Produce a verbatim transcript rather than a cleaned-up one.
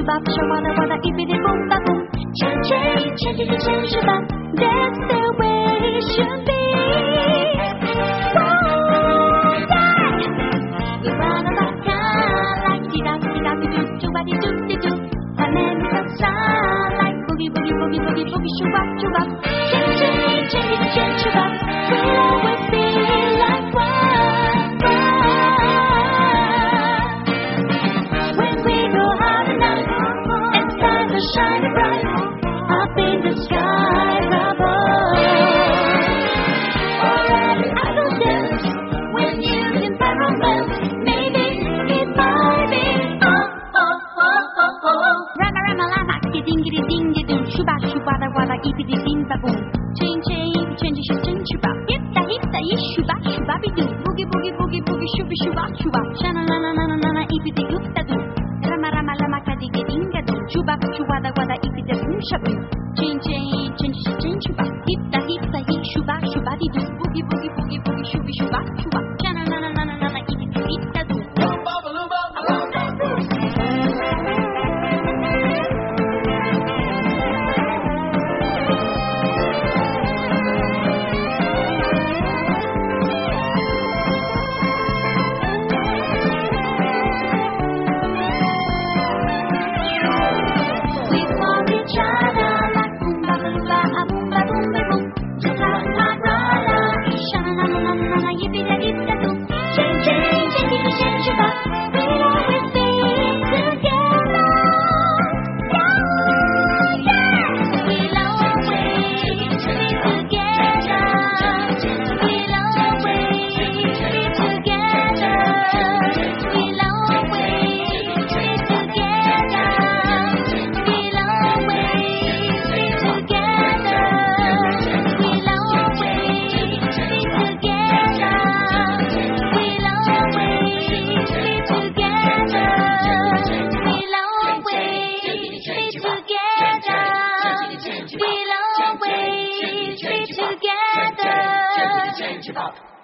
bop, show wada wada, ippity boom ba boom. Change, change, change, change, change, bop. That's the way it should be. Whoa, yeah. We wanna rock out like dee-da, dee-da, dee-doo, doo-ba-dee-doo-dee-doo. My name is outside like boogie, boogie, boogie, boogie, boogie, shoo-bop, shoo-bop. Change, change, change, change, bop. We'll always be like one, one. When we go out at night and stars are shining bright up in the sky above. Alright, I don't dance when you can find romance. Maybe it might be oh oh oh oh oh. Rama rama lama, gidingidi dingidoo, shuba shuba da wada, ippity ding ba boom. Change change change change shuba, hitta hitta yi shuba shuba be doo. Boogie boogie boogie boogie shuba shuba shuba. Shana na na na na na na ippity yutta doo. Rama rama lama kadigi dinga doo. Shuba shuba da wada, ippity boom shabu. Change change change change shuba, hitta hitta yi shuba shuba be doo. Boogie boogie boogie boogie shuba shuba shuba. Shana na na na na na na ippity hitta doo. We'll always be together.